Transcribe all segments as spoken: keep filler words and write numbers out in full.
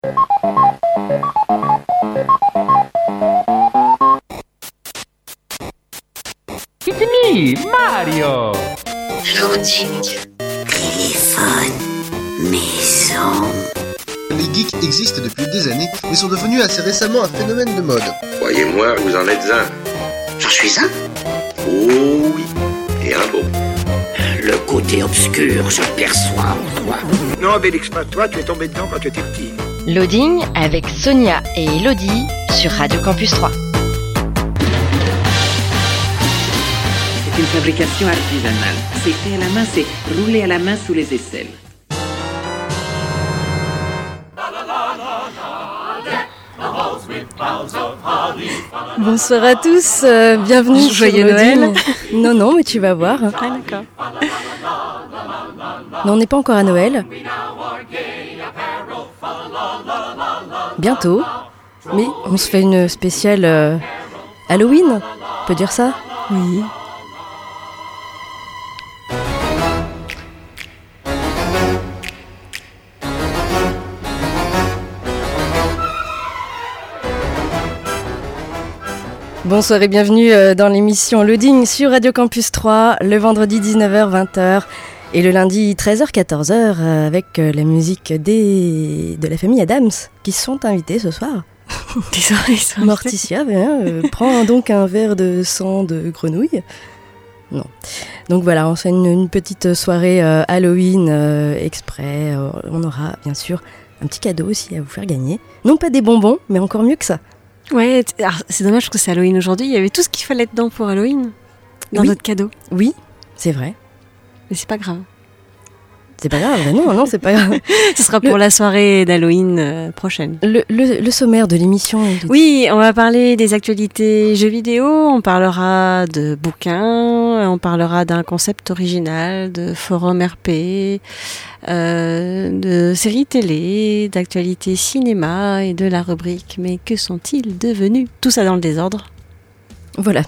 It's me, Mario. Loading. Téléphone. Maison. Les geeks existent depuis des années, mais sont devenus assez récemment un phénomène de mode. Croyez-moi, vous en êtes un. J'en suis un. Oh oui, et un beau. Le côté obscur, je le perçois en toi. Non, Bélix, pas toi, tu es tombé dedans quand tu étais petit. Loading avec Sonia et Elodie sur Radio Campus trois. C'est une fabrication artisanale. C'est fait à la main, c'est roulé à la main sous les aisselles. Bonsoir à tous, euh, bienvenue sur Joyeux Loading. Noël. Non, non, mais tu vas voir. Ah d'accord. Non, on n'est pas encore à Noël. Bientôt. Mais on se fait une spéciale euh, Halloween, on peut dire ça ? Oui. Bonsoir et bienvenue euh, dans l'émission Loading sur Radio Campus trois, le vendredi dix-neuf heures vingt heures et le lundi treize heures quatorze heures euh, avec euh, la musique des... de la famille Adams qui sont invités ce soir. Désolé, ils sont Morticia, ben, euh, prends donc un verre de sang de grenouille. Non. Donc voilà, on fait une, une petite soirée euh, Halloween euh, exprès. Euh, on aura bien sûr un petit cadeau aussi à vous faire gagner. Non pas des bonbons, mais encore mieux que ça. Ouais, t- alors, c'est dommage que c'est Halloween aujourd'hui. Il y avait tout ce qu'il fallait dedans pour Halloween, dans Oui. notre cadeau. Oui, c'est vrai. Mais c'est pas grave. C'est pas grave, ben non, non, c'est pas grave. Ce sera pour Le- la soirée d'Halloween euh, prochaine. Le, le, le sommaire de l'émission. Elodie. Oui, on va parler des actualités jeux vidéo, on parlera de bouquins, on parlera d'un concept original, de forum R P, euh, de séries télé, d'actualités cinéma et de la rubrique « Mais que sont-ils devenus ?» Tout ça dans le désordre. Voilà.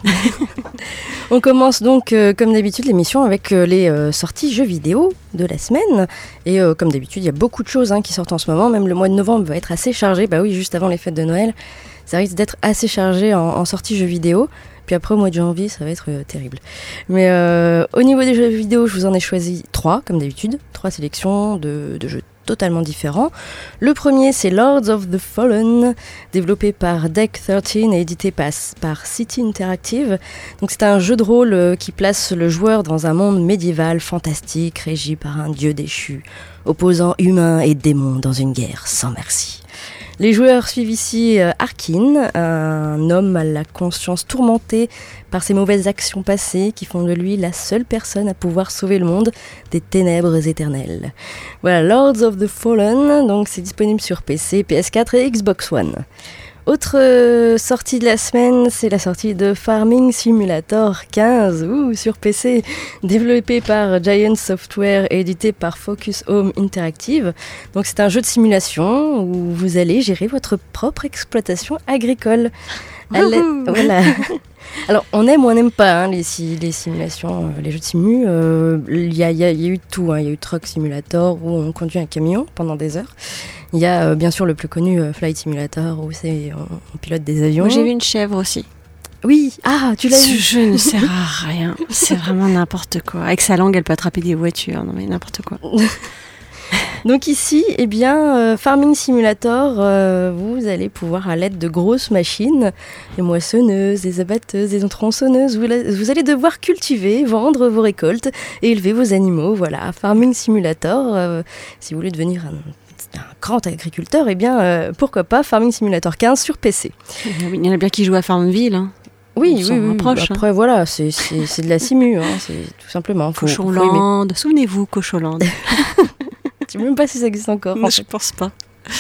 On commence donc, euh, comme d'habitude, l'émission avec euh, les euh, sorties jeux vidéo de la semaine. Et euh, comme d'habitude, il y a beaucoup de choses hein, qui sortent en ce moment. Même le mois de novembre va être assez chargé. Bah oui, juste avant les fêtes de Noël, ça risque d'être assez chargé en, en sorties jeux vidéo. Puis après, au mois de janvier, ça va être euh, terrible. Mais euh, au niveau des jeux vidéo, je vous en ai choisi trois, comme d'habitude. Trois sélections de, de jeux totalement différents. Le premier, c'est Lords of the Fallen, développé par Deck treize et édité par, par City Interactive. Donc c'est un jeu de rôle euh, qui place le joueur dans un monde médiéval fantastique, régi par un dieu déchu, opposant humains et démons dans une guerre sans merci. Les joueurs suivent ici euh, Arkin, un homme à la conscience tourmentée par ses mauvaises actions passées qui font de lui la seule personne à pouvoir sauver le monde des ténèbres éternelles. Voilà, Lords of the Fallen, donc c'est disponible sur P C, P S quatre et Xbox One. Autre euh, sortie de la semaine, c'est la sortie de Farming Simulator quinze ouh, sur P C, développé par Giant Software et édité par Focus Home Interactive. Donc c'est un jeu de simulation où vous allez gérer votre propre exploitation agricole. Elle, voilà. Alors on aime ou on n'aime pas hein, les, si, les simulations, euh, les jeux de simu. Il euh, y, y, y a eu tout, il hein. y a eu Truck Simulator où on conduit un camion pendant des heures. Il y a euh, bien sûr le plus connu euh, Flight Simulator où c'est on, on pilote des avions. Moi j'ai vu une chèvre aussi. Oui, ah tu l'as Ce vu. jeu ne sert à rien, c'est vraiment n'importe quoi. Avec sa langue elle peut attraper des voitures, non mais n'importe quoi. Donc ici, eh bien, euh, Farming Simulator, euh, vous allez pouvoir à l'aide de grosses machines, des moissonneuses, des abatteuses, des tronçonneuses, vous, la, vous allez devoir cultiver, vendre vos récoltes et élever vos animaux. Voilà, Farming Simulator, euh, si vous voulez devenir un, un grand agriculteur, eh bien, euh, pourquoi pas Farming Simulator quinze sur P C. Il y en a bien qui jouent à Farmville, hein. Oui, On oui, s'en oui. rapproche, Après, hein. voilà, c'est, c'est, c'est de la simu, hein, c'est tout simplement. Faut, faut aimer. Cocholand, souvenez-vous, Cocholand. Je ne sais même pas si ça existe encore. Non, en je fait. pense pas.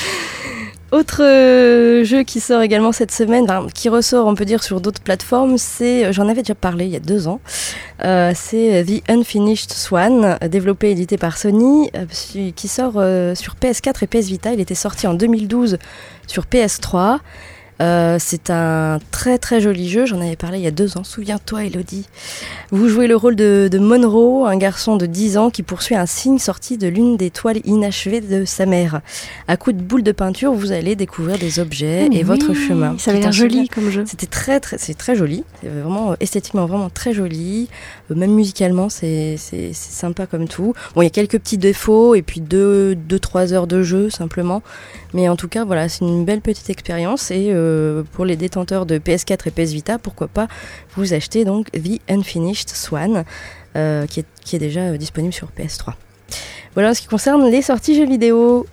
Autre euh, jeu qui sort également cette semaine, enfin, qui ressort on peut dire sur d'autres plateformes, c'est, j'en avais déjà parlé il y a deux ans, euh, c'est The Unfinished Swan, développé et édité par Sony, euh, qui sort euh, sur P S quatre et P S Vita. Il était sorti en deux mille douze sur P S trois. Euh, c'est un très très joli jeu, j'en avais parlé il y a deux ans, souviens-toi Elodie. Vous jouez le rôle de, de Monroe, un garçon de dix ans qui poursuit un signe sorti de l'une des toiles inachevées de sa mère. À coups de boules de peinture, vous allez découvrir des objets mmh, et votre oui, chemin. Ça avait l'air joli comme jeu. C'était très, très, c'est très joli, c'est vraiment esthétiquement vraiment très joli, euh, même musicalement c'est, c'est, c'est sympa comme tout. Bon, il y a quelques petits défauts et puis deux, deux, trois heures de jeu simplement, mais en tout cas voilà, c'est une belle petite expérience et euh, pour les détenteurs de P S quatre et P S Vita, pourquoi pas vous acheter donc The Unfinished Swan euh, qui, est, qui est déjà euh, disponible sur P S trois. Voilà en ce qui concerne les sorties jeux vidéo.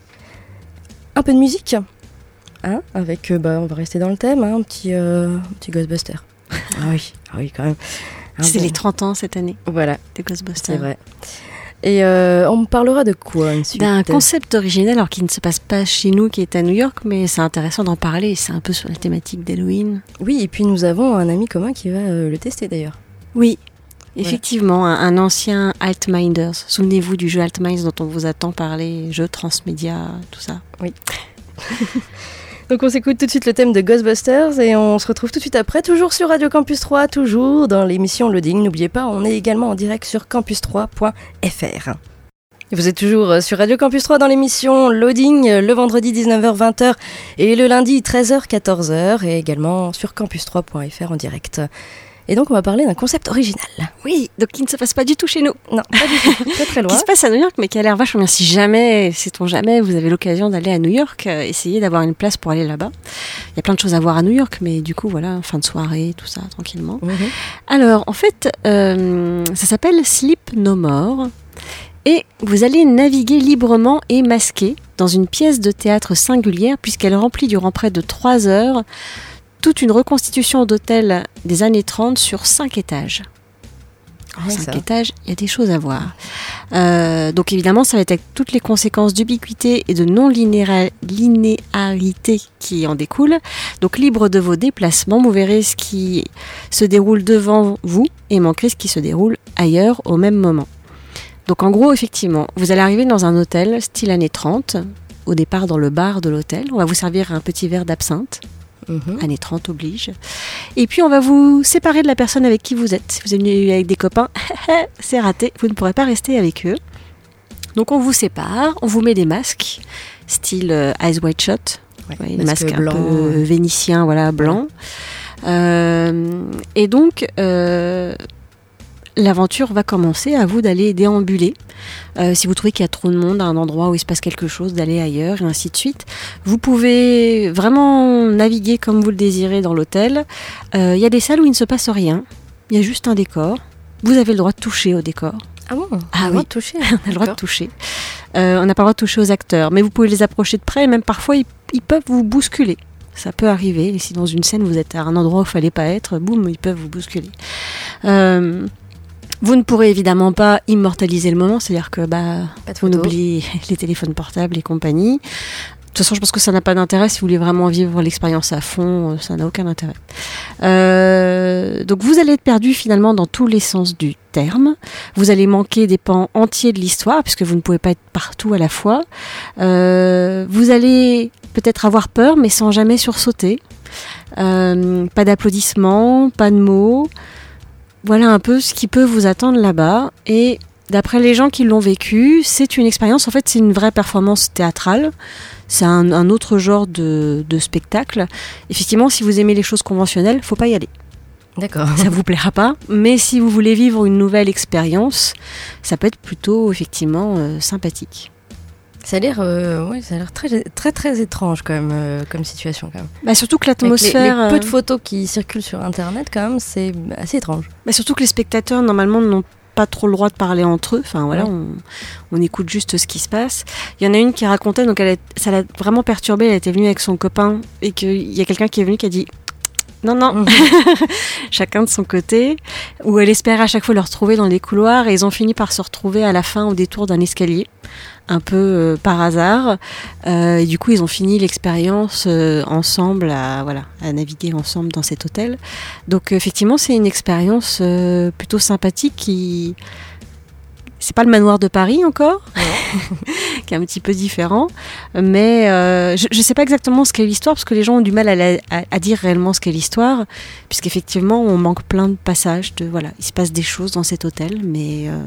Un peu de musique, hein, avec, euh, bah, on va rester dans le thème, hein, un petit, euh, un petit Ghostbuster. Ah oui, ah oui quand même. Un C'est bon. les trente ans cette année. Voilà, des Ghostbusters. c'est vrai. Et euh, on me parlera de quoi ensuite ? D'un concept original, alors qui ne se passe pas chez nous, qui est à New York, mais c'est intéressant d'en parler. C'est un peu sur la thématique d'Halloween. Oui, et puis nous avons un ami commun qui va euh, le tester d'ailleurs. Oui, effectivement, un, un ancien Altminders. Souvenez-vous du jeu Altminds dont on vous attend parler, jeu transmédia, tout ça. Oui. Donc on s'écoute tout de suite le thème de Ghostbusters et on se retrouve tout de suite après, toujours sur Radio Campus trois, toujours dans l'émission Loading. N'oubliez pas, on est également en direct sur campus trois point f r. Vous êtes toujours sur Radio Campus trois dans l'émission Loading, le vendredi dix-neuf heures vingt et le lundi treize heures quatorze heures et également sur campus trois point f r en direct. Et donc on va parler d'un concept original. Oui, donc qui ne se passe pas du tout chez nous. Non, pas du tout, très très loin. Qui se passe à New York, mais qui a l'air vachement bien. Si jamais, sait-on jamais, vous avez l'occasion d'aller à New York, euh, essayez d'avoir une place pour aller là-bas. Il y a plein de choses à voir à New York, mais du coup, voilà, fin de soirée, tout ça, tranquillement. Mm-hmm. Alors, en fait, euh, ça s'appelle Sleep No More. Et vous allez naviguer librement et masqué dans une pièce de théâtre singulière, puisqu'elle remplit durant près de trois heures toute une reconstitution d'hôtel des années trente sur cinq étages. En Oui, cinq ça. étages, il y a des choses à voir. Euh, donc évidemment, ça va être avec toutes les conséquences d'ubiquité et de non-linéarité qui en découlent. Donc libre de vos déplacements, vous verrez ce qui se déroule devant vous et manquerez ce qui se déroule ailleurs au même moment. Donc en gros, effectivement, vous allez arriver dans un hôtel style années trente, au départ dans le bar de l'hôtel. On va vous servir un petit verre d'absinthe. Mm-hmm. Années trente oblige. Et puis on va vous séparer de la personne avec qui vous êtes. Si vous êtes venu avec des copains, c'est raté, vous ne pourrez pas rester avec eux. Donc on vous sépare, on vous met des masques, style euh, Eyes Wide Shut, Ouais, ouais, des masque masques blanc, un peu euh. vénitiens, voilà, blancs. Euh, et donc euh, l'aventure va commencer, à vous d'aller déambuler. Euh, si vous trouvez qu'il y a trop de monde à un endroit où il se passe quelque chose, d'aller ailleurs, et ainsi de suite. Vous pouvez vraiment naviguer comme vous le désirez dans l'hôtel. Euh, il y a des salles où il ne se passe rien. Il y a juste un décor. Vous avez le droit de toucher au décor. Ah bon, on Ah a le oui. droit de toucher. On a le droit de toucher. Euh, on n'a pas le droit de toucher aux acteurs, mais vous pouvez les approcher de près, et même parfois, ils, ils peuvent vous bousculer. Ça peut arriver. Et si dans une scène, vous êtes à un endroit où il ne fallait pas être, boum, ils peuvent vous bousculer. Euh... Vous ne pourrez évidemment pas immortaliser le moment, c'est-à-dire que bah, Pas de on photo. oublie les téléphones portables et compagnie. De toute façon, je pense que ça n'a pas d'intérêt. Si vous voulez vraiment vivre l'expérience à fond, ça n'a aucun intérêt. Euh, donc vous allez être perdu finalement dans tous les sens du terme. Vous allez manquer des pans entiers de l'histoire, puisque vous ne pouvez pas être partout à la fois. Euh, vous allez peut-être avoir peur, mais sans jamais sursauter. Euh, pas d'applaudissements, pas de mots. Voilà un peu ce qui peut vous attendre là-bas. Et d'après les gens qui l'ont vécu, c'est une expérience, en fait c'est une vraie performance théâtrale. C'est un, un autre genre de, de spectacle. Effectivement, si vous aimez les choses conventionnelles, faut pas y aller. D'accord. Ça vous plaira pas. Mais si vous voulez vivre une nouvelle expérience, ça peut être plutôt effectivement euh, sympathique. Ça a l'air, euh, ouais, ça a l'air très, très très étrange quand même, euh, comme situation quand même. Bah, surtout que Avec les, l'atmosphère... les peu euh, de photos qui circulent sur Internet quand même, c'est assez étrange. bah, surtout que les spectateurs normalement n'ont pas trop le droit de parler entre eux. Enfin voilà, Ouais. on, on écoute juste ce qui se passe. Il y en a une qui racontait, donc elle a- ça l'a vraiment perturbée. Elle était venue avec son copain et qu'il y a quelqu'un qui est venu qui a dit non non, Mhm. chacun de son côté. Où elle espérait à chaque fois le retrouver dans les couloirs et ils ont fini par se retrouver à la fin au détour d'un escalier, un peu euh, par hasard. Euh, et du coup, ils ont fini l'expérience euh, ensemble, à, voilà, à naviguer ensemble dans cet hôtel. Donc, euh, effectivement, c'est une expérience euh, plutôt sympathique qui... c'est pas le manoir de Paris encore, qui est un petit peu différent. Mais euh, je ne sais pas exactement ce qu'est l'histoire, parce que les gens ont du mal à, la, à, à dire réellement ce qu'est l'histoire, puisqu'effectivement, on manque plein de passages. De, voilà, il se passe des choses dans cet hôtel, mais... Euh,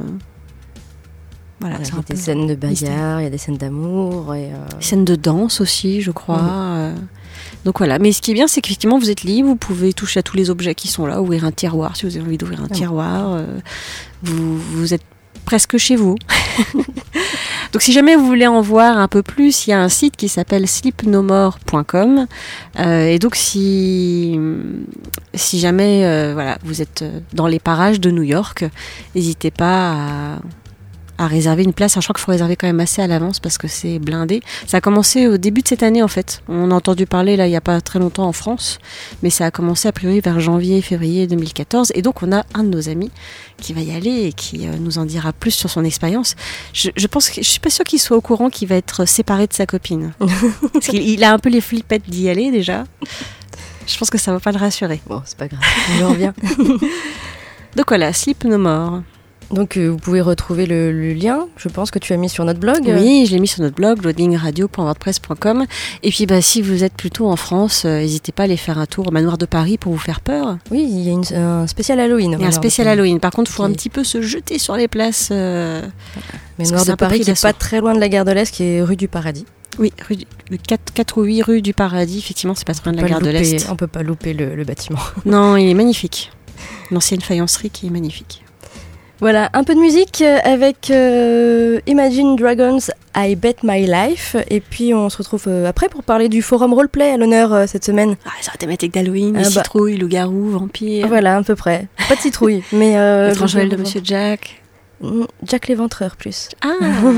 voilà, il y c'est a un des peu scènes de mystère. bagarre, il y a des scènes d'amour. Et, euh... Des scènes de danse aussi, je crois. Mhm. Euh, donc voilà. Mais ce qui est bien, c'est qu'effectivement, vous êtes libre, vous pouvez toucher à tous les objets qui sont là, ouvrir un tiroir si vous avez envie d'ouvrir un Ah tiroir. Euh, vous, vous êtes presque chez vous. Donc si jamais vous voulez en voir un peu plus, il y a un site qui s'appelle sleep no more point com. Euh, et donc si, si jamais euh, voilà, vous êtes dans les parages de New York, n'hésitez pas à... à réserver une place. Alors, je crois qu'il faut réserver quand même assez à l'avance parce que c'est blindé. Ça a commencé au début de cette année en fait. On a entendu parler là il n'y a pas très longtemps en France, mais ça a commencé a priori vers janvier, février deux mille quatorze. Et donc on a un de nos amis qui va y aller et qui euh, nous en dira plus sur son expérience. Je, je pense que je suis pas sûre qu'il soit au courant qu'il va être séparé de sa copine. Parce qu'il il a un peu les flippettes d'y aller déjà. Je pense que ça va pas le rassurer. Bon, c'est pas grave, on en revient. Donc voilà, Sleep No More. Donc euh, vous pouvez retrouver le, le lien, je pense que tu as mis sur notre blog. Oui, je l'ai mis sur notre blog, loading radio point wordpress point com. Et puis bah, si vous êtes plutôt en France, euh, n'hésitez pas à aller faire un tour au Manoir de Paris pour vous faire peur. Oui, il y a une, un spécial Halloween. Il y a un spécial Halloween. Par contre, il faut Okay. un petit peu se jeter sur les places. Euh, Manoir de Paris qui n'est pas très loin de la gare de l'Est, qui est rue du Paradis. Oui, rue du, le quatre, quatre ou huit rue du Paradis, effectivement, c'est pas très loin de la gare de l'Est. On peut pas louper le, le bâtiment. Non, il est magnifique. Une ancienne faïencerie qui est magnifique. Voilà, un peu de musique avec euh, Imagine Dragons, I Bet My Life. Et puis on se retrouve euh, après pour parler du forum roleplay à l'honneur euh, cette semaine. Ah, c'est la thématique d'Halloween, ah les bah. citrouilles, loups-garous, vampires. Voilà, à peu près. Pas de citrouille, mais... Euh, L'étrange Noël de Monsieur Jack. Jack l'Éventreur, plus. Ah.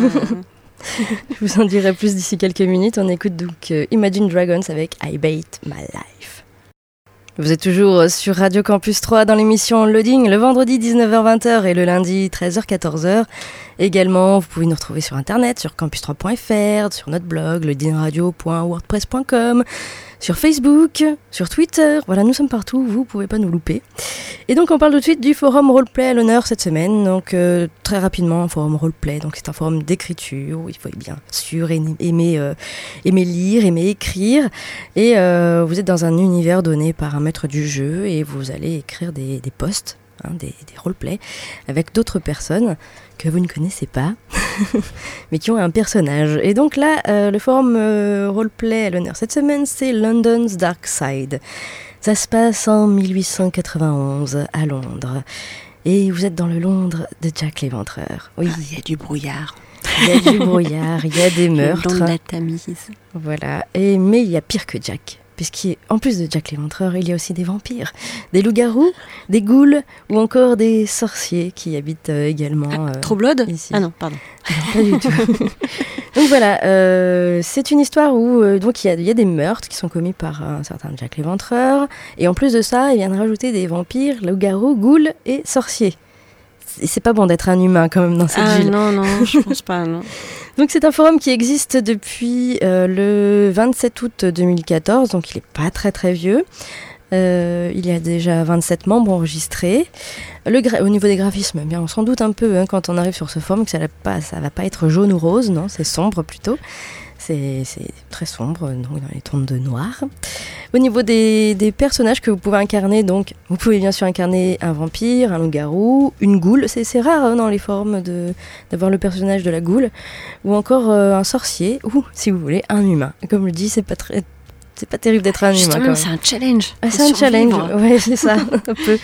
Je vous en dirai plus d'ici quelques minutes. On écoute donc euh, Imagine Dragons avec I Bet My Life. Vous êtes toujours sur Radio Campus trois dans l'émission Loading, le vendredi dix-neuf heures vingt et le lundi treize heures quatorze heures. Également, vous pouvez nous retrouver sur internet, sur campus trois point f r, sur notre blog, loading radio point wordpress point com, sur Facebook, sur Twitter. Voilà, nous sommes partout, vous ne pouvez pas nous louper. Et donc, on parle tout de suite du forum roleplay à l'honneur cette semaine. Donc, euh, très rapidement, un forum roleplay. Donc, c'est un forum d'écriture où il faut bien sûr aimer, euh, aimer lire, aimer écrire. Et euh, vous êtes dans un univers donné par un maître du jeu et vous allez écrire des, des posts, hein, des, des roleplays avec d'autres personnes que vous ne connaissez pas, mais qui ont un personnage. Et donc là, euh, le forum euh, roleplay à l'honneur cette semaine, c'est London's Dark Side. Ça se passe en mille huit cent quatre-vingt-onze à Londres. Et vous êtes dans le Londres de Jack l'Éventreur. Oui, il y a du brouillard. Il y a du brouillard, il y a des meurtres. Le long de la Tamise. Voilà. Et, mais il y a pire que Jack. Puisqu'en plus de Jack l'Éventreur, il y a aussi des vampires, des loups-garous, des ghouls ou encore des sorciers qui habitent euh, également ah, euh, True Blood ici. Ah non, pardon. Non, pas du tout. Donc voilà, euh, c'est une histoire où euh, donc il y, y a des meurtres qui sont commis par un certain Jack l'Éventreur. Et en plus de ça, il vient de rajouter des vampires, loups-garous, ghouls et sorciers. C'est, c'est pas bon d'être un humain quand même dans cette ah, ville. Non, non, je pense pas, non. Donc c'est un forum qui existe depuis euh, le vingt-sept août deux mille quatorze, donc il n'est pas très très vieux. Euh, il y a déjà vingt-sept membres enregistrés. Le gra- au niveau des graphismes, eh bien, on s'en doute un peu hein, quand on arrive sur ce forum que ça ne va pas être jaune ou rose, non, c'est sombre plutôt. C'est, c'est très sombre, donc dans les tons de noir. Au niveau des, des personnages que vous pouvez incarner, donc vous pouvez bien sûr incarner un vampire, un loup-garou, une goule. C'est, c'est rare hein, dans les forums de, d'avoir le personnage de la goule, ou encore euh, un sorcier, ou si vous voulez, un humain. Comme je le dis, c'est pas très, c'est pas terrible d'être un Justement, humain. Justement, c'est un challenge. Ah, c'est un challenge, ouais, c'est ça, un peu.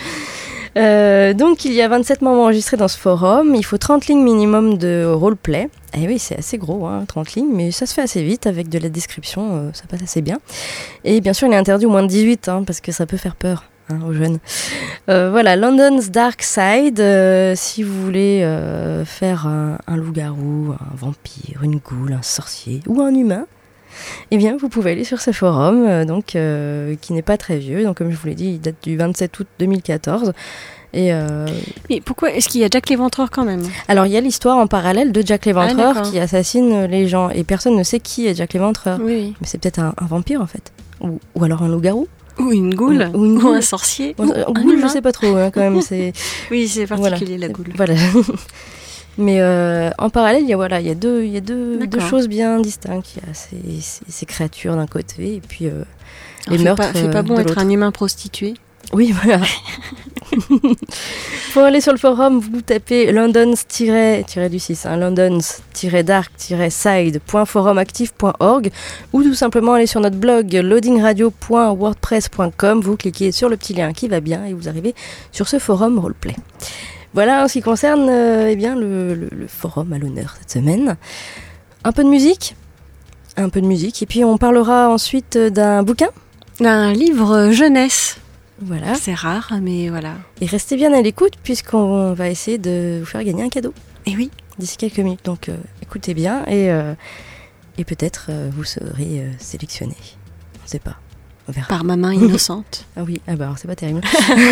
Euh, donc il y a vingt-sept membres enregistrés dans ce forum, il faut trente lignes minimum de roleplay. Et oui, c'est assez gros, hein, trente lignes, mais ça se fait assez vite avec de la description, euh, ça passe assez bien. Et bien sûr, il est interdit au moins de dix-huit, hein, parce que ça peut faire peur hein, aux jeunes. Euh, voilà, London's Dark Side, euh, si vous voulez euh, faire un, un loup-garou, un vampire, une goule, un sorcier ou un humain, eh bien, vous pouvez aller sur ce forum, euh, donc, euh, qui n'est pas très vieux. Donc, comme je vous l'ai dit, il date du vingt-sept août deux mille quatorze. Et euh... Mais pourquoi est-ce qu'il y a Jack l'Éventreur quand même ? Alors, il y a l'histoire en parallèle de Jack l'Éventreur ah, qui assassine les gens. Et personne ne sait qui est Jack l'Éventreur. Oui, oui. Mais c'est peut-être un, un vampire, en fait. Ou, ou alors un loup-garou. Ou une goule. Ou, ou, une ou goule. un sorcier. Ou, ou un un goule, humain. je sais pas trop, hein, quand même. C'est... Oui, c'est particulier, voilà. la goule. Voilà. Mais euh, en parallèle, il y a, voilà, il y a, deux, il y a deux, deux D'accord. choses bien distinctes. Il y a ces, ces, ces créatures d'un côté et puis euh, les Alors, fait meurtres pas, fait pas euh, bon de être l'autre. un humain prostitué. Oui, voilà. Pour aller sur le forum, vous tapez londons-du six, hein, londons-dark-side point forum active point org ou tout simplement aller sur notre blog loading radio point wordpress point com. Vous cliquez sur le petit lien qui va bien et vous arrivez sur ce forum roleplay. Voilà en ce qui concerne euh, eh bien, le, le, le forum à l'honneur cette semaine. Un peu de musique, un peu de musique, et puis on parlera ensuite d'un bouquin. Un livre jeunesse. Voilà. C'est rare, mais voilà. Et restez bien à l'écoute puisqu'on va essayer de vous faire gagner un cadeau. Et oui. D'ici quelques minutes. Donc euh, écoutez bien et, euh, et peut-être euh, vous serez euh, sélectionné. On ne sait pas. On verra. Par ma main innocente. Ah oui, ah bah alors c'est pas terrible.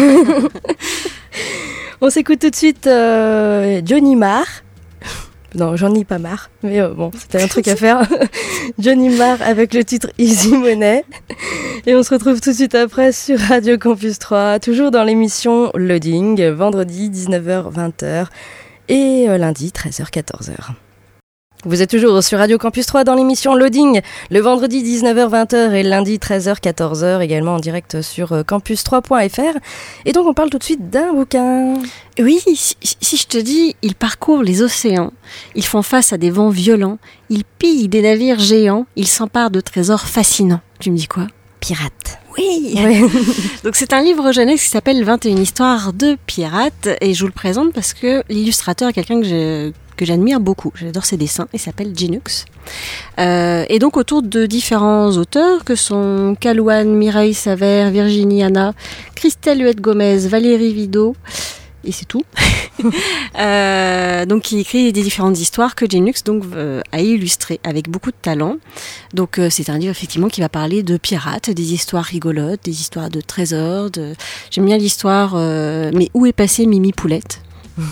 On s'écoute tout de suite euh, Johnny Marr. Non, j'en ai pas marre, mais euh, bon, c'était un truc à faire. Johnny Marr avec le titre Easy Money. Et on se retrouve tout de suite après sur Radio Campus trois, toujours dans l'émission Loading, vendredi dix-neuf heures vingt heures et euh, lundi treize heures quatorze heures. Vous êtes toujours sur Radio Campus trois dans l'émission Loading, le vendredi dix-neuf heures vingt heures et lundi treize heures quatorze heures, également en direct sur euh, campus trois point f r. Et donc on parle tout de suite d'un bouquin. Oui, si, si je te dis, ils parcourent les océans, ils font face à des vents violents, ils pillent des navires géants, ils s'emparent de trésors fascinants. Tu me dis quoi ? Pirate. Oui. Ouais. Donc c'est un livre jeunesse qui s'appelle vingt et une histoires de pirates et je vous le présente parce que l'illustrateur est quelqu'un que je que j'admire beaucoup. J'adore ses dessins. Il s'appelle Ginux. Euh, et donc autour de différents auteurs que sont Calouane, Mireille Savert, Virginie Anna, Christelle Huette-Gomez, Valérie Vido, et c'est tout. euh, donc il écrit des différentes histoires que Ginux donc euh, a illustrées avec beaucoup de talent. Donc euh, c'est un livre effectivement qui va parler de pirates, des histoires rigolotes, des histoires de trésors. De... J'aime bien l'histoire euh, mais où est passée Mimi Poulette?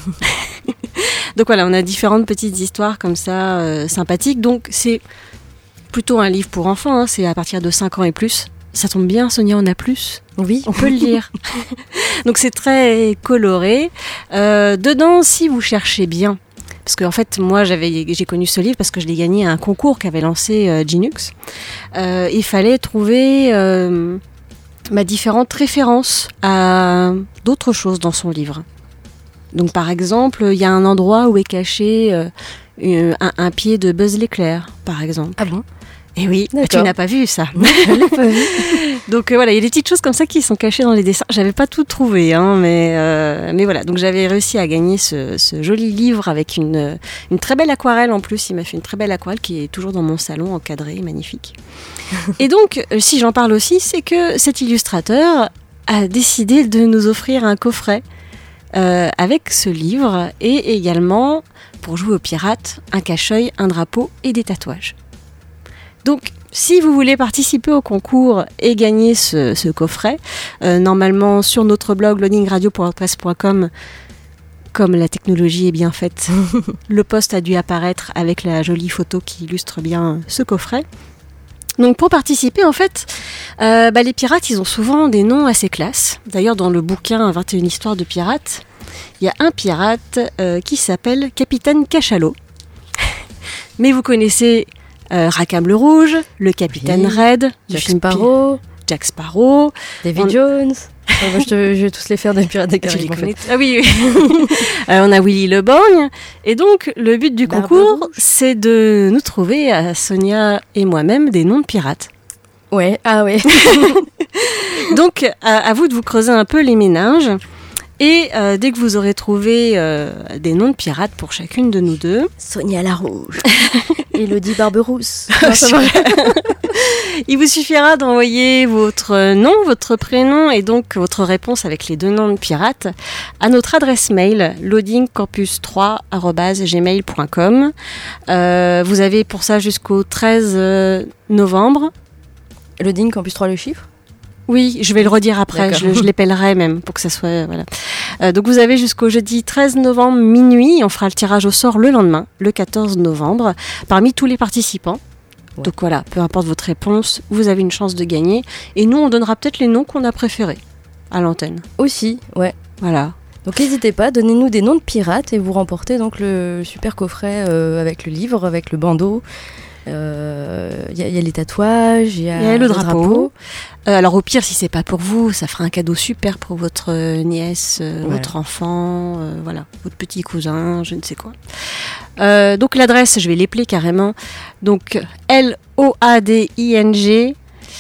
Donc voilà, on a différentes petites histoires comme ça euh, sympathiques. Donc c'est plutôt un livre pour enfants, hein, c'est à partir de cinq ans et plus. Ça tombe bien, Sonia en a plus. Oui, on peut le lire. Donc c'est très coloré. Euh, dedans, si vous cherchez bien, parce qu'en fait, moi, j'avais, j'ai connu ce livre parce que je l'ai gagné à un concours qu'avait lancé euh, Ginux. Euh, il fallait trouver euh, bah, différentes références à d'autres choses dans son livre. Donc par exemple, il y a un endroit où est caché euh, un, un pied de Buzz l'éclair, par exemple. Ah bon ? Et oui, D'accord. tu n'as pas vu ça. Je l'ai pas vu. Donc euh, voilà, il y a des petites choses comme ça qui sont cachées dans les dessins. J'avais pas tout trouvé, hein, mais euh, mais voilà. Donc j'avais réussi à gagner ce, ce joli livre avec une une très belle aquarelle en plus. Il m'a fait une très belle aquarelle qui est toujours dans mon salon, encadrée, magnifique. Et donc, euh, si j'en parle aussi, c'est que cet illustrateur a décidé de nous offrir un coffret euh, avec ce livre et également, pour jouer aux pirates, un cache-œil, un drapeau et des tatouages. Donc, si vous voulez participer au concours et gagner ce, ce coffret, euh, normalement sur notre blog loading radio point wordpress point com, comme la technologie est bien faite, le post a dû apparaître avec la jolie photo qui illustre bien ce coffret. Donc pour participer, en fait, euh, bah, les pirates, ils ont souvent des noms assez classe. D'ailleurs, dans le bouquin vingt et une histoires de pirates, il y a un pirate euh, qui s'appelle Capitaine Cachalot. Mais vous connaissez euh, Rackham le Rouge, le Capitaine Oui. Red, Jack Sparrow, Jack Sparrow, David On- Jones. Ah, moi, je, te- je vais tous les faire des Pirates des Tu les Caraïbes. en connais fait. tous. Ah oui, oui. Euh, on a Willy Le Borgne. Et donc, le but du Barbe concours, Rouge. c'est de nous trouver, à Sonia et moi-même, des noms de pirates. Ouais, ah ouais. Donc, à, à vous de vous creuser un peu les méninges. Et euh, dès que vous aurez trouvé euh, des noms de pirates pour chacune de nous deux, Sonia la Rouge. Élodie Barberousse. Non, ça va. il vous suffira d'envoyer votre nom, votre prénom et donc votre réponse avec les deux noms de pirates à notre adresse mail loading campus trois arobase gmail point com. Euh, vous avez pour ça jusqu'au treize novembre. Loading Campus trois, le chiffre. Oui, je vais le redire après, D'accord. je, je l'épellerai même pour que ça soit... Voilà. Euh, donc vous avez jusqu'au jeudi treize novembre minuit, on fera le tirage au sort le lendemain, le quatorze novembre, parmi tous les participants. Ouais. Donc voilà, peu importe votre réponse, vous avez une chance de gagner. Et nous, on donnera peut-être les noms qu'on a préférés à l'antenne. Aussi, ouais. Voilà. Donc n'hésitez pas, donnez-nous des noms de pirates et vous remportez donc le super coffret euh, avec le livre, avec le bandeau. Il euh, y, y a les tatouages, il y, y a le, le drapeau. drapeau. Euh, alors au pire, si c'est pas pour vous, ça fera un cadeau super pour votre nièce, euh, voilà. votre enfant, euh, voilà, votre petit cousin, je ne sais quoi. Euh, donc l'adresse, je vais l'épeler carrément. Donc L O A D I N G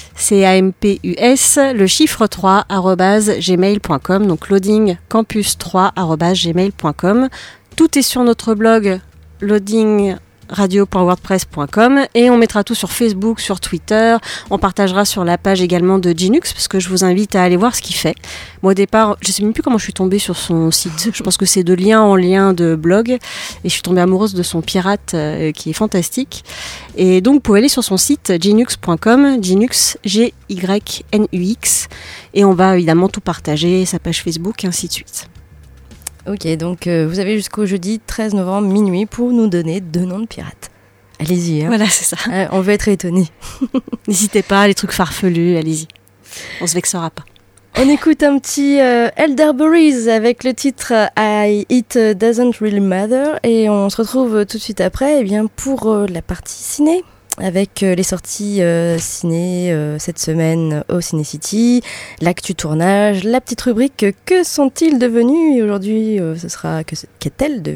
C A M P U S, le chiffre trois, arobase gmail point com, donc loading campus trois, arobase gmail point com. Tout est sur notre blog loading radio point wordpress point com et on mettra tout sur Facebook, sur Twitter, on partagera sur la page également de Ginux parce que je vous invite à aller voir ce qu'il fait. Moi au départ, je sais même plus comment je suis tombée sur son site, je pense que c'est de lien en lien de blog et je suis tombée amoureuse de son pirate euh, qui est fantastique et donc vous pouvez aller sur son site ginux point com, Ginux G Y N U X et on va évidemment tout partager, sa page Facebook et ainsi de suite. Ok, donc euh, vous avez jusqu'au jeudi treize novembre minuit pour nous donner deux noms de pirates. Allez-y, hein. Voilà, c'est ça. Euh, on veut être étonnés. N'hésitez pas, les trucs farfelus, allez-y. On se vexera pas. On écoute un petit euh, Elderberries avec le titre I It Doesn't Really Matter et on se retrouve tout de suite après eh bien, pour euh, la partie ciné. Avec euh, les sorties euh, ciné euh, cette semaine au Ciné City, l'actu tournage, la petite rubrique « Que sont-ils devenus ?» Et aujourd'hui, euh, ce sera « que, Qu'est-elle devenue ?»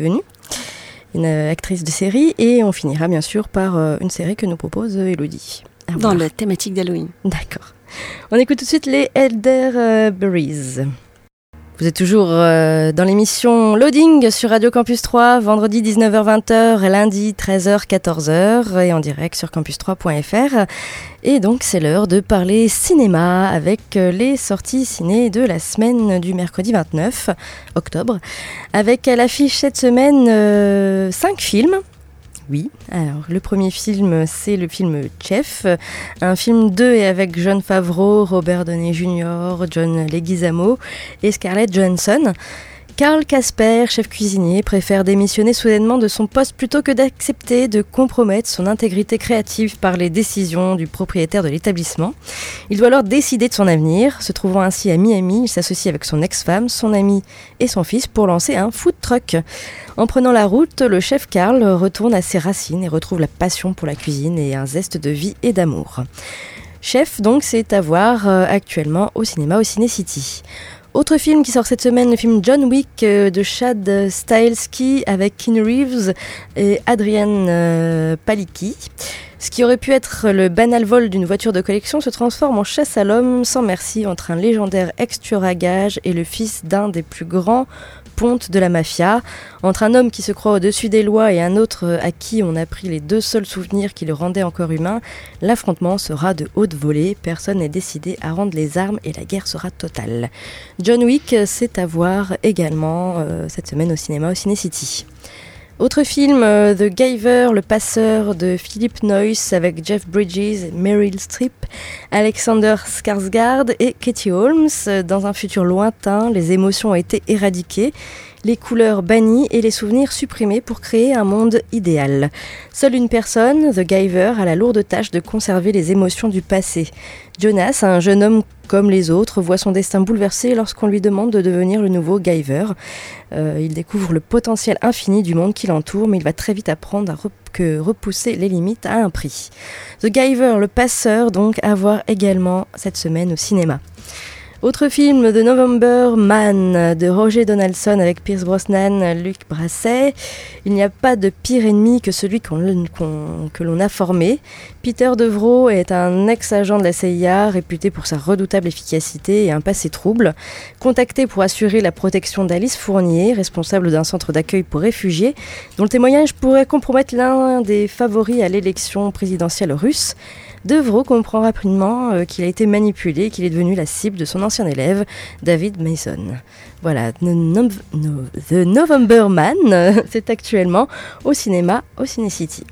Une euh, actrice de série. Et on finira bien sûr par euh, une série que nous propose euh, Elodie. À Dans voir. la thématique d'Halloween. D'accord. On écoute tout de suite les Elderberries. Vous êtes toujours euh, dans l'émission Loading sur Radio Campus trois, vendredi dix-neuf heures vingt, lundi treize heures quatorze heures et en direct sur campus trois point f r. Et donc c'est l'heure de parler cinéma avec euh, les sorties ciné de la semaine du mercredi vingt-neuf octobre. Avec à l'affiche cette semaine euh, cinq films. Oui, alors le premier film, c'est le film Chef, un film de et avec Jon Favreau, Robert Downey junior, John Leguizamo et Scarlett Johansson. Karl Casper, chef cuisinier, préfère démissionner soudainement de son poste plutôt que d'accepter de compromettre son intégrité créative par les décisions du propriétaire de l'établissement. Il doit alors décider de son avenir. Se trouvant ainsi à Miami, il s'associe avec son ex-femme, son ami et son fils pour lancer un food truck. En prenant la route, le chef Karl retourne à ses racines et retrouve la passion pour la cuisine et un zeste de vie et d'amour. Chef, donc, c'est à voir euh, actuellement au cinéma au Ciné City. Autre film qui sort cette semaine, le film John Wick euh, de Chad Stahelski avec Keanu Reeves et Adrian euh, Palicki. Ce qui aurait pu être le banal vol d'une voiture de collection se transforme en chasse à l'homme sans merci entre un légendaire ex-tueur à gages et le fils d'un des plus grands pontes de la mafia. Entre un homme qui se croit au-dessus des lois et un autre à qui on a pris les deux seuls souvenirs qui le rendaient encore humain, l'affrontement sera de haute volée. Personne n'est décidé à rendre les armes et la guerre sera totale. John Wick, c'est à voir également euh, cette semaine au cinéma au Ciné City. Autre film, euh, The Giver, le passeur de Philip Noyce avec Jeff Bridges, Meryl Streep, Alexander Skarsgård et Katie Holmes. Dans un futur lointain, les émotions ont été éradiquées, les couleurs bannies et les souvenirs supprimés pour créer un monde idéal. Seule une personne, The Giver, a la lourde tâche de conserver les émotions du passé. Jonas, un jeune homme comme les autres, voit son destin bouleversé lorsqu'on lui demande de devenir le nouveau Giver. Euh, il découvre le potentiel infini du monde qui l'entoure, mais il va très vite apprendre à rep- que repousser les limites a un prix. The Giver, le passeur, donc à voir également cette semaine au cinéma. Autre film, The November Man de Roger Donaldson avec Pierce Brosnan, Luc Brasset. Il n'y a pas de pire ennemi que celui qu'on, qu'on, que l'on a formé. Peter Devro est un ex-agent de la C I A réputé pour sa redoutable efficacité et un passé trouble. Contacté pour assurer la protection d'Alice Fournier, responsable d'un centre d'accueil pour réfugiés, dont le témoignage pourrait compromettre l'un des favoris à l'élection présidentielle russe, Devro comprend rapidement euh, qu'il a été manipulé et qu'il est devenu la cible de son ancien élève, David Mason. Voilà, The, no- no- The November Man, euh, c'est actuellement au cinéma, au Ciné City.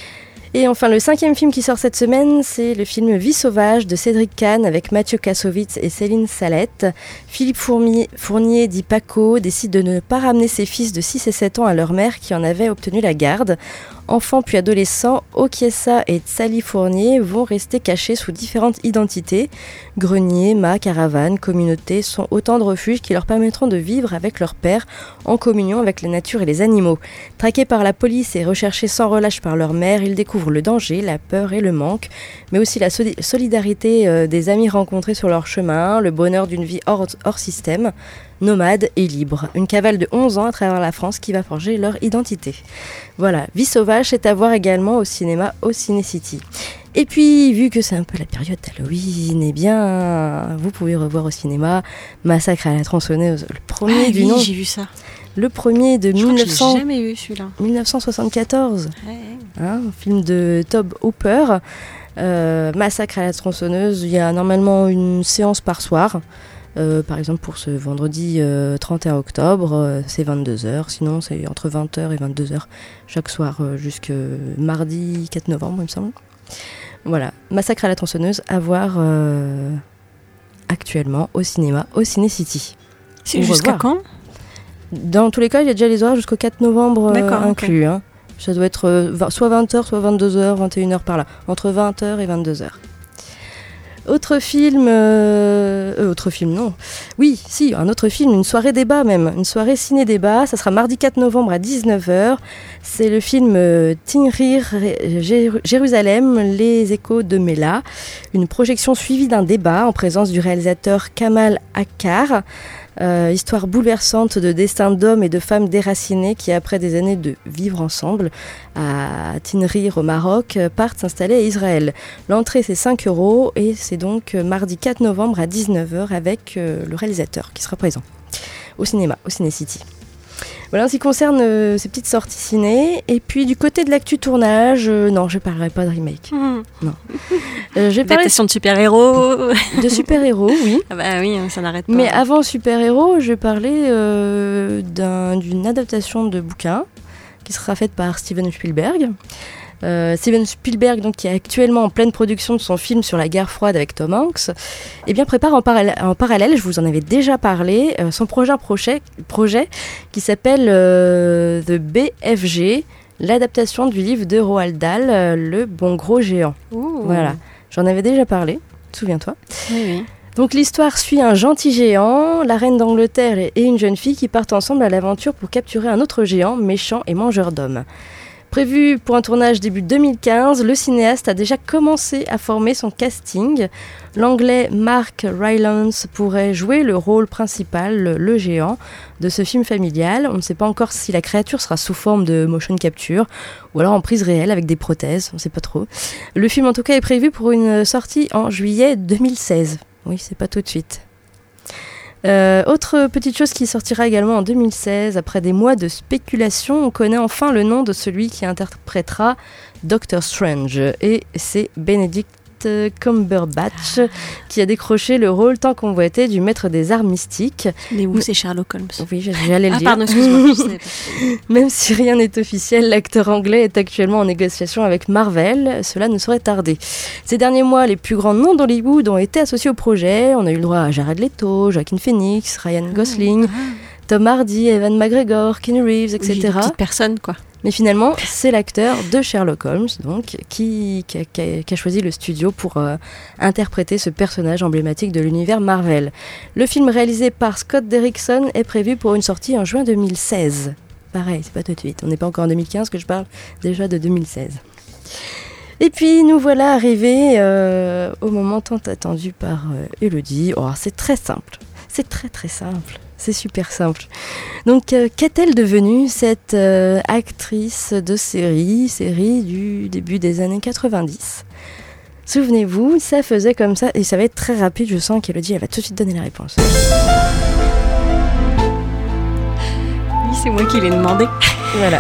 Et enfin, le cinquième film qui sort cette semaine, c'est le film Vie sauvage de Cédric Kahn avec Mathieu Kassovitz et Céline Salette. Philippe Fournier, Fournier dit Paco, décide de ne pas ramener ses fils de six et sept ans à leur mère qui en avait obtenu la garde. Enfants puis adolescents, Okiesa et Sally Fournier vont rester cachés sous différentes identités. Greniers, mâts, caravanes, communautés sont autant de refuges qui leur permettront de vivre avec leur père en communion avec la nature et les animaux. Traqués par la police et recherchés sans relâche par leur mère, ils découvrent le danger, la peur et le manque, mais aussi la soli- solidarité euh, des amis rencontrés sur leur chemin, le bonheur d'une vie hors, hors système, nomade et libre. Une cavale de onze ans à travers la France qui va forger leur identité. Voilà, Vie sauvage, c'est à voir également au cinéma au Ciné-City. Et puis, vu que c'est un peu la période d'Halloween, eh bien, vous pouvez revoir au cinéma Massacre à la tronçonneuse, le premier ah, du oui, nom. j'ai vu ça. Le premier de Je mille neuf cents... crois que je l'ai jamais vu celui-là. dix-neuf cent soixante-quatorze. Ouais. Hein, un film de Tobe Hooper. Euh, Massacre à la tronçonneuse, il y a normalement une séance par soir. Euh, par exemple, pour ce vendredi euh, trente et un octobre, euh, c'est vingt-deux heures. Sinon, c'est entre vingt heures et vingt-deux heures chaque soir euh, jusqu'à mardi quatre novembre, il me semble. Voilà, Massacre à la tronçonneuse à voir euh, actuellement au cinéma, au Ciné-City. C'est jusqu'à quand ? Dans tous les cas, il y a déjà les horaires jusqu'au quatre novembre euh, inclus. Okay. Hein. Ça doit être euh, soit vingt heures, soit vingt-deux heures, vingt et une heures par là. Entre vingt heures et vingt-deux heures. Autre film, euh, euh, autre film non, oui, si, un autre film, une soirée débat même, une soirée ciné-débat, ça sera mardi quatre novembre à dix-neuf heures, c'est le film euh, Tinrir Jérusalem, les échos de Mela, une projection suivie d'un débat en présence du réalisateur Kamal Akkar. Euh, histoire bouleversante de destin d'hommes et de femmes déracinés qui, après des années de vivre ensemble à Tinrir au Maroc, partent s'installer à Israël. L'entrée, c'est cinq euros et c'est donc mardi quatre novembre à dix-neuf heures avec euh, le réalisateur qui sera présent au cinéma, au Ciné-City. Voilà en ce qui concerne euh, ces petites sorties ciné. Et puis du côté de l'actu tournage, euh, non, je ne parlerai pas de remake. Mmh. Non. Euh, je vais parler d'adaptation de super-héros. De super-héros, oui. Ah bah oui, ça n'arrête pas. Mais avant super-héros, je vais parler euh, d'un, d'une adaptation de bouquin qui sera faite par Steven Spielberg. Euh, Steven Spielberg, donc, qui est actuellement en pleine production de son film sur la guerre froide avec Tom Hanks, eh bien, prépare en, paral- en parallèle, je vous en avais déjà parlé, euh, son prochain projet, projet qui s'appelle euh, The B F G, l'adaptation du livre de Roald Dahl, euh, Le bon gros géant. Ouh. Voilà, j'en avais déjà parlé, souviens-toi. Oui, oui. Donc l'histoire suit un gentil géant, la reine d'Angleterre et une jeune fille qui partent ensemble à l'aventure pour capturer un autre géant méchant et mangeur d'hommes. Prévu pour un tournage début deux mille quinze, le cinéaste a déjà commencé à former son casting. L'anglais Mark Rylance pourrait jouer le rôle principal, le, le géant, de ce film familial. On ne sait pas encore si la créature sera sous forme de motion capture ou alors en prise réelle avec des prothèses, on ne sait pas trop. Le film en tout cas est prévu pour une sortie en juillet deux mille seize. Oui, c'est pas tout de suite. Euh, autre petite chose qui sortira également en deux mille seize, après des mois de spéculation, on connaît enfin le nom de celui qui interprétera Doctor Strange. Et c'est Benedict Cumberbatch qui a décroché le rôle tant convoité du maître des arts mystiques. Mais où c'est Sherlock Holmes? Oui, j'allais le ah, dire. Pardon, excuse-moi, je savais pas. Même si rien n'est officiel, l'acteur anglais est actuellement en négociation avec Marvel. Cela ne saurait tarder. Ces derniers mois, les plus grands noms d'Hollywood ont été associés au projet. On a eu le droit à Jared Leto, Joaquin Phoenix, Ryan Gosling, ah. Tom Hardy, Evan McGregor, Keanu Reeves, et cetera. Oui, des petites personnes, quoi. Mais finalement, c'est l'acteur de Sherlock Holmes donc, qui, qui, a, qui a choisi le studio pour euh, interpréter ce personnage emblématique de l'univers Marvel. Le film réalisé par Scott Derrickson est prévu pour une sortie en juin deux mille seize. Pareil, c'est pas tout de suite. On n'est pas encore en deux mille quinze que je parle déjà de deux mille seize. Et puis nous voilà arrivés euh, au moment tant attendu par euh, Elodie. Oh, c'est très simple. C'est très très simple. C'est super simple. Donc, euh, qu'est-elle devenue, cette euh, actrice de série, série du début des années quatre-vingt-dix? Souvenez-vous, ça faisait comme ça, et ça va être très rapide, je sens qu'Elodie, elle va tout de suite donner la réponse. Oui, c'est moi qui l'ai demandé. Voilà.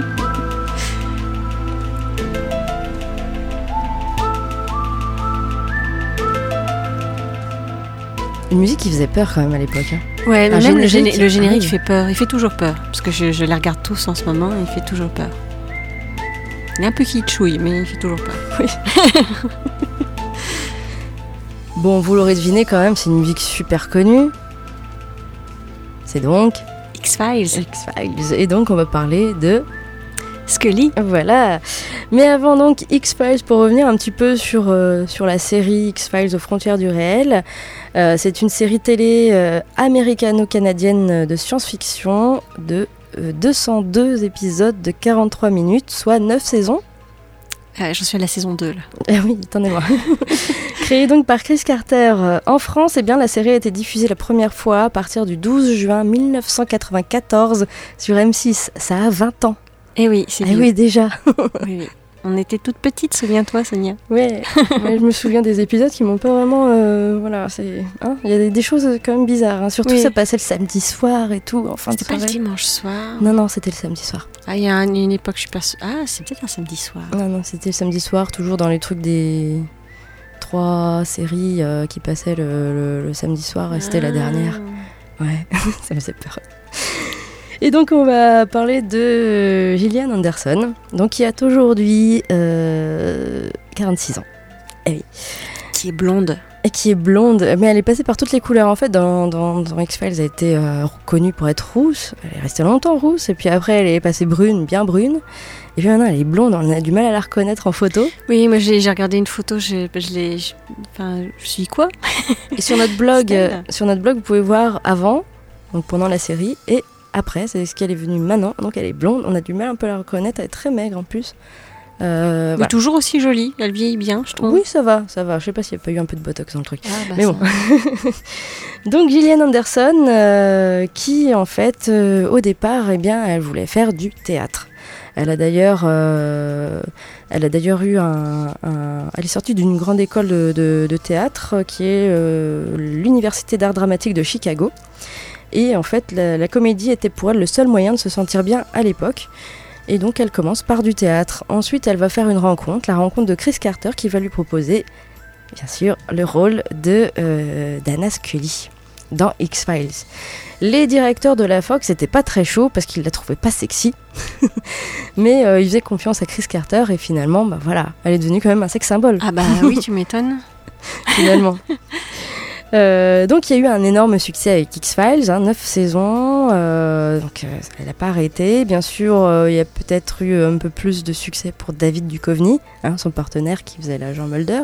Une musique qui faisait peur quand même à l'époque. Hein. Ouais, mais même le, géné- le générique fait peur. Il fait toujours peur. Parce que je, je les regarde tous en ce moment et il fait toujours peur. Il est un peu kitschouille, mais il fait toujours peur. Oui. Bon, vous l'aurez deviné quand même, c'est une musique super connue. C'est donc... X-Files. X-Files. Et donc on va parler de... Scully. Voilà. Mais avant donc X-Files, pour revenir un petit peu sur, euh, sur la série X-Files aux frontières du réel, euh, c'est une série télé euh, américano-canadienne de science-fiction de euh, deux cent deux épisodes de quarante-trois minutes, soit neuf saisons. Euh, j'en suis à la saison deux là. Ah oui, attendez-moi. Créée donc par Chris Carter euh, en France, eh bien, la série a été diffusée la première fois à partir du douze juin mille neuf cent quatre-vingt-quatorze sur M six. Ça a vingt ans. Eh oui, c'est Eh vieux. oui, déjà. Oui, oui. On était toutes petites, souviens-toi, Sonia. Ouais, ouais, je me souviens des épisodes qui m'ont pas vraiment... euh, voilà, c'est... hein, il y a des, des choses quand même bizarres. Hein. Surtout, Oui. ça passait le samedi soir et tout. Enfin, C'était c'est pas le pareil. dimanche soir. Non, non, c'était le samedi soir. Ah, il y a un- une époque, je suis pas sûre. Ah, c'est peut-être un samedi soir. Non, non, c'était le samedi soir, toujours dans les trucs des trois séries euh, qui passaient le, le- le samedi soir, et c'était la dernière. Ouais, ça me faisait peur. Et donc on va parler de Gillian Anderson, donc qui a aujourd'hui euh, quarante-six ans. Eh oui. Qui est blonde. Et qui est blonde, mais elle est passée par toutes les couleurs. En fait, dans, dans, dans X-Files, elle a été euh, connue pour être rousse. Elle est restée longtemps rousse, et puis après, elle est passée brune, bien brune. Et puis maintenant, elle est blonde, on a du mal à la reconnaître en photo. Oui, moi j'ai j'ai regardé une photo, je, je l'ai. je- Enfin, je suis quoi? Et sur notre blog, C'est elle. euh, sur notre blog, vous pouvez voir avant, donc pendant la série, et après, c'est ce qu'elle est venue maintenant. Donc elle est blonde, on a du mal un peu à la reconnaître, elle est très maigre en plus. Euh, Mais voilà. toujours aussi jolie, elle vieillit bien, je trouve. Oui, ça va, ça va. Je sais pas s'il n'y a pas eu un peu de botox dans le truc. Ah, bah, Mais ça- bon. Donc Gillian Anderson, euh, qui en fait, euh, au départ, eh bien, elle voulait faire du théâtre. Elle a d'ailleurs, euh, elle a d'ailleurs eu un, un- elle est sortie d'une grande école de, de- de théâtre euh, qui est euh, l'Université d'art dramatique de Chicago. Et en fait, la, la comédie était pour elle le seul moyen de se sentir bien à l'époque. Et donc, elle commence par du théâtre. Ensuite, elle va faire une rencontre, la rencontre de Chris Carter, qui va lui proposer, bien sûr, le rôle de euh, d'Anna Scully dans X-Files. Les directeurs de la Fox n'étaient pas très chauds parce qu'ils la trouvaient pas sexy. Mais euh, ils faisaient confiance à Chris Carter et finalement, bah voilà, elle est devenue quand même un sex symbole. Ah bah oui, tu m'étonnes. Finalement. Euh, donc il y a eu un énorme succès avec X-Files, hein, neuf saisons, euh, donc euh, elle n'a pas arrêté. Bien sûr, euh, il y a peut-être eu un peu plus de succès pour David Duchovny, hein, son partenaire qui faisait l'agent Mulder.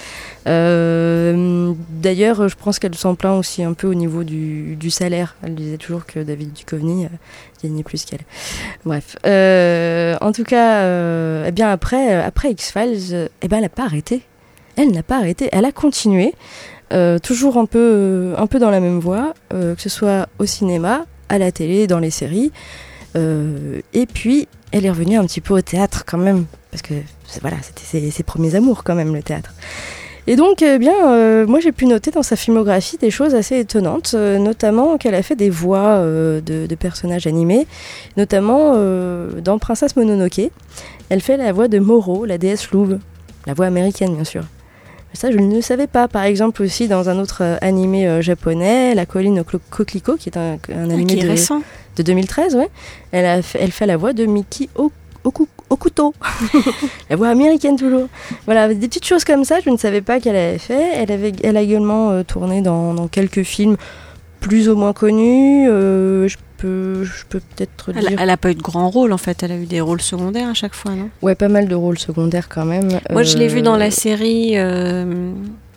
Euh, d'ailleurs, je pense qu'elle s'en plaint aussi un peu au niveau du, du salaire. Elle disait toujours que David Duchovny euh, gagnait plus qu'elle. Bref, euh, en tout cas, euh, eh bien après, après X-Files, euh, eh ben elle n'a pas arrêté. Elle n'a pas arrêté, elle a continué. Euh, toujours un peu, euh, un peu dans la même voie, euh, que ce soit au cinéma, à la télé, dans les séries. Euh, et puis, elle est revenue un petit peu au théâtre quand même, parce que c'est, voilà, c'était ses, ses premiers amours quand même, le théâtre. Et donc, eh bien, euh, moi j'ai pu noter dans sa filmographie des choses assez étonnantes, euh, notamment qu'elle a fait des voix euh, de, de personnages animés, notamment euh, dans Princesse Mononoke. Elle fait la voix de Moro, la déesse louve, la voix américaine bien sûr. Ça, je ne le savais pas. Par exemple, aussi dans un autre euh, animé euh, japonais, La colline au clo- coquelicot, qui est un, un animé qui est de, récent. de deux mille treize. Ouais. Elle, a fait, elle fait la voix de Miki O- Oku- Okuto. La voix américaine, toujours. Voilà, des petites choses comme ça, je ne savais pas qu'elle avait fait. Elle, avait, elle a également euh, tourné dans, dans quelques films plus ou moins connus. Euh, je peux, je peux peut-être Elle, dire... elle a pas eu de grand rôle en fait, elle a eu des rôles secondaires à chaque fois, non? Ouais, pas mal de rôles secondaires quand même. Moi je l'ai Euh, vue dans la série. euh,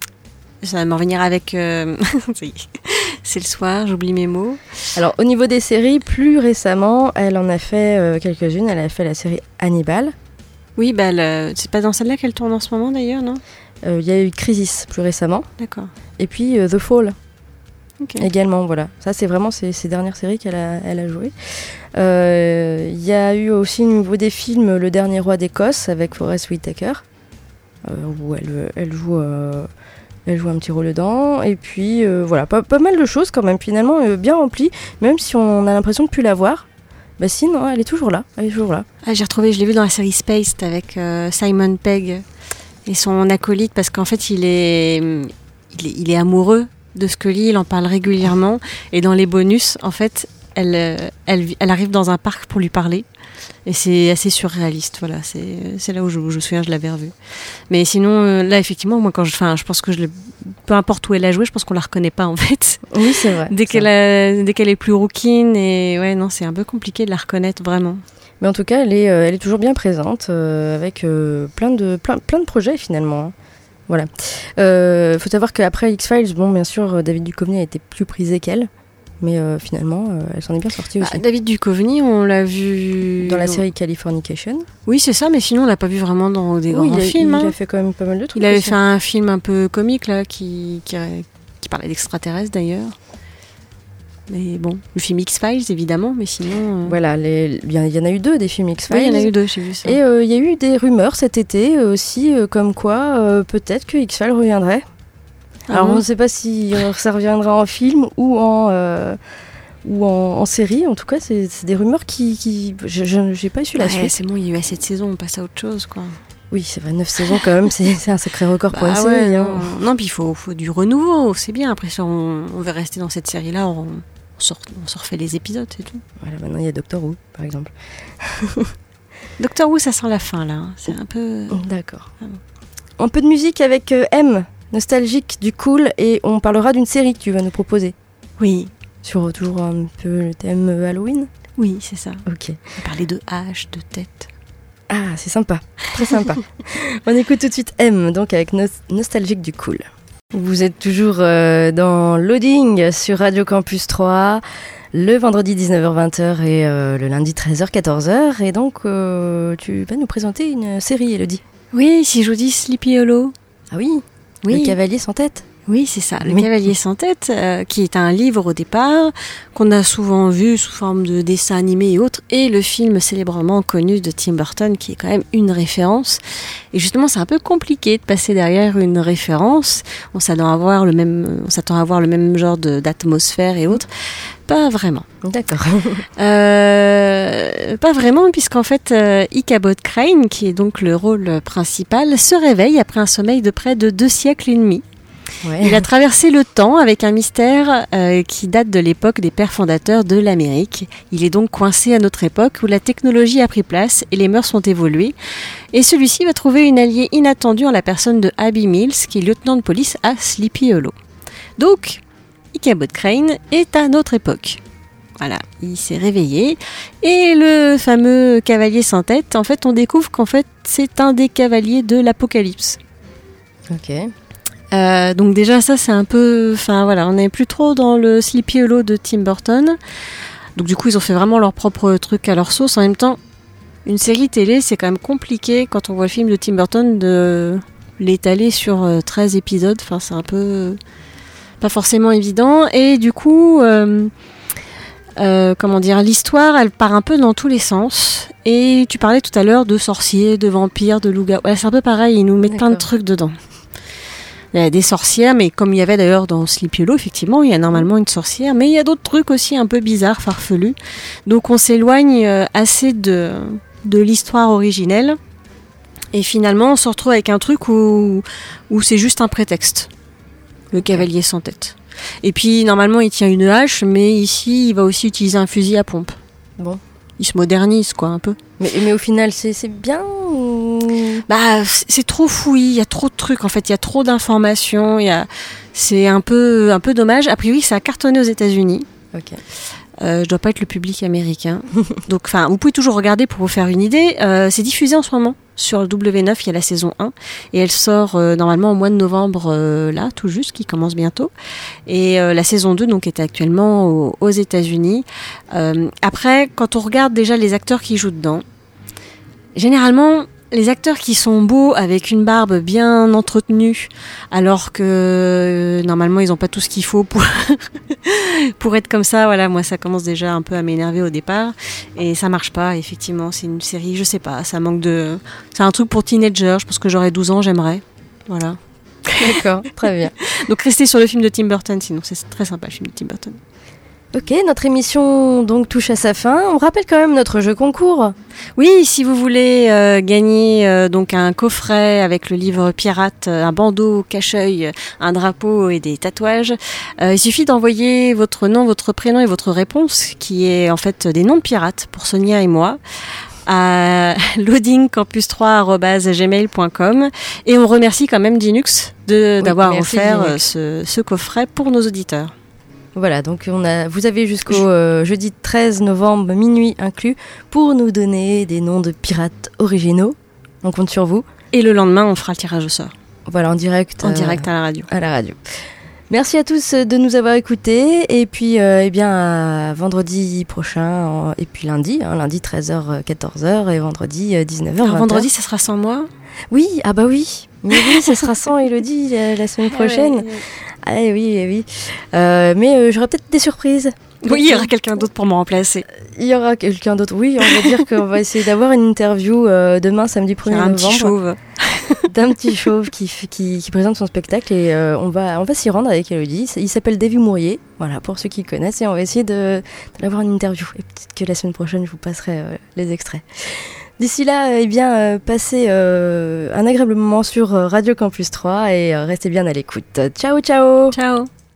Ça va m'en venir avec. euh, C'est le soir, j'oublie mes mots. Alors, au niveau des séries, plus récemment, elle en a fait euh, quelques-unes. Elle a fait la série Hannibal. Oui, bah, elle, c'est pas dans celle-là qu'elle tourne en ce moment d'ailleurs, non? Euh, Il y a eu Crisis plus récemment. D'accord. Et puis euh, The Fall Ok. également. Voilà. Ça, c'est vraiment ces, ces dernières séries qu'elle a, elle a jouées. Euh, Il y a eu aussi au niveau des films Le Dernier Roi d'Écosse avec Forest Whitaker, euh, où elle, elle joue. Euh, Elle joue un petit rôle dedans. Et puis, euh, voilà, pas, pas mal de choses quand même, finalement, euh, bien remplies. Même si on a l'impression de ne plus la voir. Bah si, non, elle est toujours là. Elle est toujours là. Ah, j'ai retrouvé, je l'ai vu dans la série Spaced avec euh, Simon Pegg et son acolyte, parce qu'en fait, il est, il est, il est amoureux de Scully, il en parle régulièrement. Et dans les bonus, en fait, elle, euh, elle, elle arrive dans un parc pour lui parler. Et c'est assez surréaliste, voilà. C'est, c'est là où je, je me souviens, je l'avais revue. Mais sinon, euh, là, effectivement, moi, quand je, enfin, je pense que je le, peu importe où elle a joué, je pense qu'on la reconnaît pas, en fait. Oui, c'est vrai. Dès qu'elle, a, dès qu'elle est plus rouquine, et ouais, non, c'est un peu compliqué de la reconnaître, vraiment. Mais en tout cas, elle est, euh, elle est toujours bien présente, euh, avec euh, plein, de, plein, plein de projets finalement. Hein. Voilà. Il euh, faut savoir qu'après X-Files, bon, bien sûr, David Duchovny a été plus prisé qu'elle. Mais euh, finalement, euh, elle s'en est bien sortie aussi. Bah, David Duchovny, on l'a vu... Dans la série Californication. Oui, c'est ça, mais sinon, on l'a pas vu vraiment dans des oui, grands il a, films. Il hein. a fait quand même pas mal de trucs. Il avait aussi. fait un film un peu comique, là, qui, qui, qui parlait d'extraterrestres, d'ailleurs. Mais bon, le film X-Files, évidemment, mais sinon... Euh... Voilà, il y, y en a eu deux, des films X-Files. Oui, il y en a eu deux, j'ai vu ça. Et il euh, y a eu des rumeurs cet été euh, aussi, euh, comme quoi euh, peut-être que X-Files reviendrait. Ah Alors, bon on ne sait pas si euh, ça reviendra en film ou en... Euh, ou en, en série, en tout cas, c'est, c'est des rumeurs qui... qui je n'ai pas su la ouais, suite. C'est bon, il y a eu assez de saisons, on passe à autre chose, quoi. Oui, c'est vrai, neuf saisons quand même, c'est, c'est un sacré record pour bah une ouais, série. Non, hein. non puis il faut, faut du renouveau, c'est bien. Après, si on, on veut rester dans cette série-là, on, on, se, on se refait les épisodes, c'est tout. Voilà, maintenant il y a Doctor Who, par exemple. Doctor Who, ça sent la fin, là. Hein. C'est un peu... D'accord. Ah bon. Un peu de musique avec euh, M, nostalgique, du cool, et on parlera d'une série que tu vas nous proposer. Oui. Sur toujours un peu le thème Halloween. Oui, c'est ça. Ok. On parlait de hache, de tête. Ah, c'est sympa, très sympa. On écoute tout de suite M, donc avec no- Nostalgique du cool. Vous êtes toujours euh, dans Loading sur Radio Campus trois, le vendredi dix-neuf heures vingt et euh, le lundi treize heures quatorze heures. Et donc, euh, tu vas nous présenter une série, Elodie. Oui, si je vous dis Sleepy Hollow. Ah oui, oui. Le cavalier sans tête. Oui, c'est ça, Le oui. Cavalier sans tête, euh, qui est un livre au départ, qu'on a souvent vu sous forme de dessin animé et autres, et le film célèbrement connu de Tim Burton, qui est quand même une référence. Et justement, c'est un peu compliqué de passer derrière une référence. On s'attend à avoir le même, on s'attend à avoir le même genre de, d'atmosphère et autres. Pas vraiment. D'accord. Euh, pas vraiment, puisqu'en fait, euh, Ichabod Crane, qui est donc le rôle principal, se réveille après un sommeil de près de deux siècles et demi. Ouais. Il a traversé le temps avec un mystère euh, qui date de l'époque des pères fondateurs de l'Amérique. Il est donc coincé à notre époque où la technologie a pris place et les mœurs ont évolué. Et celui-ci va trouver une alliée inattendue en la personne de Abby Mills, qui est lieutenant de police à Sleepy Hollow. Donc, Ichabod Crane est à notre époque. Voilà, il s'est réveillé. Et le fameux cavalier sans tête, en fait, on découvre qu'en fait, c'est un des cavaliers de l'Apocalypse. Ok. Euh, donc déjà ça c'est un peu, enfin voilà, on n'est plus trop dans le Sleepy Hollow de Tim Burton. Donc du coup ils ont fait vraiment leur propre truc à leur sauce. En même temps, une série télé c'est quand même compliqué quand on voit le film de Tim Burton de l'étaler sur treize épisodes. Enfin c'est un peu pas forcément évident. Et du coup, euh, euh, comment dire, l'histoire elle part un peu dans tous les sens. Et tu parlais tout à l'heure de sorciers, de vampires, de loups-garous. Ouais, c'est un peu pareil, ils nous mettent D'accord. plein de trucs dedans. Il y a des sorcières, mais comme il y avait d'ailleurs dans Sleepy Hollow, effectivement, il y a normalement une sorcière. Mais il y a d'autres trucs aussi un peu bizarres, farfelus. Donc on s'éloigne assez de, de l'histoire originelle. Et finalement, on se retrouve avec un truc où, où c'est juste un prétexte. Le cavalier sans tête. Et puis, normalement, il tient une hache, mais ici, il va aussi utiliser un fusil à pompe. Bon. Il se modernise, quoi, un peu. Mais, mais au final, c'est, c'est bien ou... Bah, c'est trop fouillis, il y a trop de trucs, en fait, il y a trop d'informations, il y a... c'est un peu, un peu dommage. A priori, ça a cartonné aux États-Unis. Ok. Euh, je dois pas être le public américain. Donc, enfin, vous pouvez toujours regarder pour vous faire une idée. Euh, c'est diffusé en ce moment sur le W neuf, il y a la saison un. Et elle sort euh, normalement au mois de novembre, euh, là, tout juste, qui commence bientôt. Et euh, la saison deux, donc, est actuellement au, aux États-Unis. Euh, après, quand on regarde déjà les acteurs qui jouent dedans, généralement, les acteurs qui sont beaux avec une barbe bien entretenue, alors que euh, normalement ils n'ont pas tout ce qu'il faut pour pour être comme ça, voilà, moi ça commence déjà un peu à m'énerver au départ et ça marche pas. Effectivement, c'est une série, je sais pas, ça manque de, c'est un truc pour teenager. Je pense que j'aurais douze ans, j'aimerais, voilà. D'accord, très bien. Donc restez sur le film de Tim Burton, sinon c'est très sympa le film de Tim Burton. Ok, notre émission donc touche à sa fin. On rappelle quand même notre jeu concours. Oui, si vous voulez euh, gagner euh, donc un coffret avec le livre Pirate, un bandeau, cache-œil, un drapeau et des tatouages, euh, il suffit d'envoyer votre nom, votre prénom et votre réponse, qui est en fait des noms de pirates pour Sonia et moi, à loading campus trois arobase gmail point com. Et on remercie quand même Linux de, oui, d'avoir offert ce, ce coffret pour nos auditeurs. Voilà, donc on a, vous avez jusqu'au euh, jeudi treize novembre, minuit inclus, pour nous donner des noms de pirates originaux. On compte sur vous. Et le lendemain, on fera le tirage au sort. Voilà, en direct. En euh, direct à la radio. À la radio. Merci à tous de nous avoir écoutés. Et puis, euh, eh bien, à vendredi prochain, en, et puis lundi, hein, lundi treize heures, quatorze heures, et vendredi euh, dix-neuf heures, Alors, vingt heures. vendredi, ça sera sans moi. Oui, ah bah oui. Mais oui, ça sera sans Élodie la, la semaine prochaine. Ah ouais, oui, oui. Euh, mais euh, j'aurai peut-être des surprises. Oui, il y aura quelqu'un d'autre pour me remplacer. Il y aura quelqu'un d'autre. Oui, on va dire qu'on va essayer d'avoir une interview euh, demain, samedi premier novembre. Un petit chauve. D'un petit chauve qui, qui, qui présente son spectacle et euh, on va, on va s'y rendre avec Élodie. Il s'appelle David Mourier, voilà, pour ceux qui connaissent, et on va essayer de, de l'avoir une interview. Et peut-être que la semaine prochaine, je vous passerai euh, les extraits. D'ici là, eh bien, euh, passez euh, un agréable moment sur Radio Campus trois et euh, restez bien à l'écoute. Ciao, ciao. Ciao.